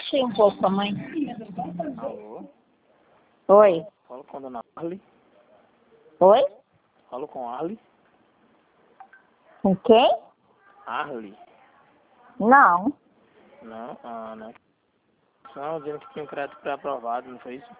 Abaixa aí um pouco a mãe. Alô? Oi. Falo com a dona Arli. Oi? Falo com a Arli. Com quem? Arli. Não. Não, Ana. Não, dizendo que tinha um crédito pré-aprovado, não foi isso?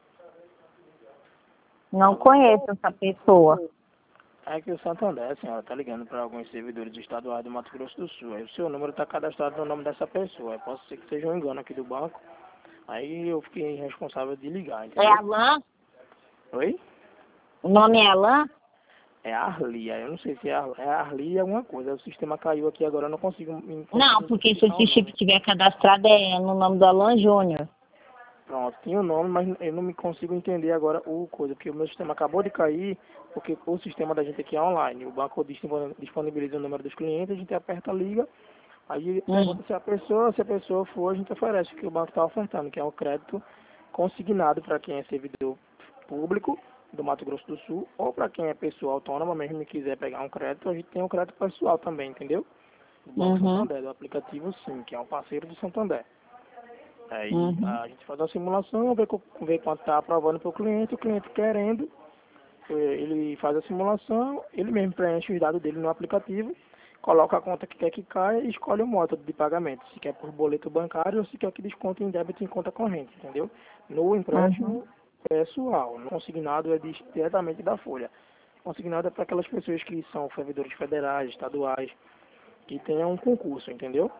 Não conheço essa pessoa. É que o Santander, senhora, tá ligando para alguns servidores estaduais do Mato Grosso do Sul. Aí o seu número tá cadastrado no nome dessa pessoa. Aí pode ser que seja um engano aqui do banco. Aí eu fiquei responsável de ligar, É entendeu? Alain? Oi? O nome é Alain? É Arli. Aí eu não sei se é Arli alguma coisa. O sistema caiu aqui agora, eu não consigo Não, porque se identificar o esse chip nome. tiver cadastrado é no nome do Alain Júnior. Pronto, tinha o nome, mas eu não me consigo entender agora o coisa, porque o meu sistema acabou de cair, porque o sistema da gente aqui é online. O banco disponibiliza o número dos clientes, a gente aperta, liga, aí pergunta se a pessoa for, a gente oferece o que o banco está ofertando, que é um crédito consignado para quem é servidor público do Mato Grosso do Sul, ou para quem é pessoa autônoma mesmo e quiser pegar um crédito, a gente tem um crédito pessoal também, entendeu? Do Banco Santander, do aplicativo Sim, que é um parceiro do Santander. Aí a gente faz uma simulação, vê quanto está aprovando para o cliente querendo, ele faz a simulação, ele mesmo preenche os dados dele no aplicativo, coloca a conta que quer que caia e escolhe o método de pagamento, se quer por boleto bancário ou se quer que desconte em débito em conta corrente, entendeu? No empréstimo pessoal, no consignado é diretamente da Folha. Consignado é para aquelas pessoas que são servidores federais, estaduais, que tenham um concurso, entendeu?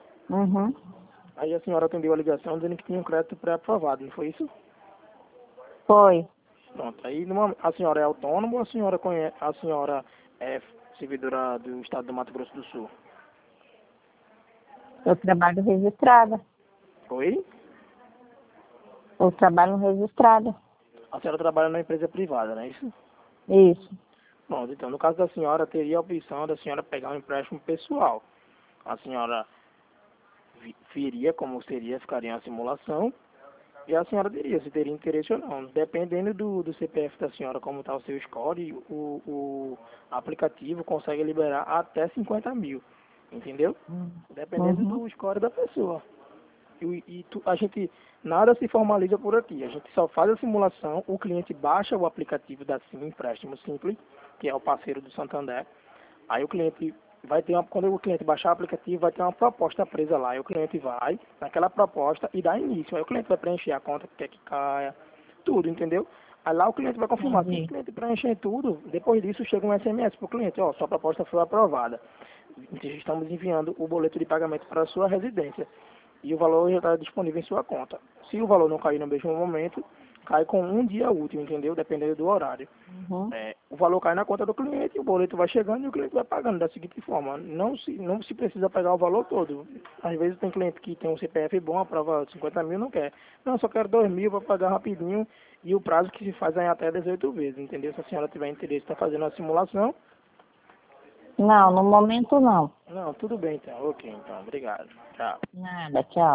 Aí a senhora atendeu a ligação dizendo que tinha um crédito pré-aprovado, não foi isso? Foi. Pronto. Aí a senhora é autônoma ou a senhora é servidora do estado do Mato Grosso do Sul? Eu trabalho registrada. Oi? Eu trabalho registrada. A senhora trabalha na empresa privada, não é isso? Isso. Pronto, então no caso da senhora teria a opção da senhora pegar um empréstimo pessoal. A senhora viria como seria, ficaria uma simulação. E a senhora diria se teria interesse ou não. Dependendo do CPF da senhora, como está o seu score, o aplicativo consegue liberar até 50 mil. Entendeu? Dependendo do score da pessoa. A gente nada se formaliza por aqui. A gente só faz a simulação, o cliente baixa o aplicativo da Sim Empréstimo Simples, que é o parceiro do Santander. Aí o cliente vai ter quando o cliente baixar o aplicativo, vai ter uma proposta presa lá. Aí o cliente vai naquela proposta e dá início. Aí o cliente vai preencher a conta que quer que caia, tudo, entendeu? Aí lá o cliente vai confirmar. Se o cliente preencher tudo, depois disso chega um SMS para o cliente, ó, sua proposta foi aprovada. Estamos enviando o boleto de pagamento para a sua residência. E o valor já está disponível em sua conta. Se o valor não cair no mesmo momento, cai com um dia útil, entendeu? Dependendo do horário. O valor cai na conta do cliente, o boleto vai chegando e o cliente vai pagando da seguinte forma. Não se precisa pegar o valor todo. Às vezes tem cliente que tem um CPF bom, aprova 50 mil, não quer. Não, só quero 2 mil para pagar rapidinho e o prazo que se faz é até 18 vezes, entendeu? Se a senhora tiver interesse, está fazendo a simulação. Não, no momento não. Não, tudo bem então. Ok, então. Obrigado. Tchau. Nada, tchau.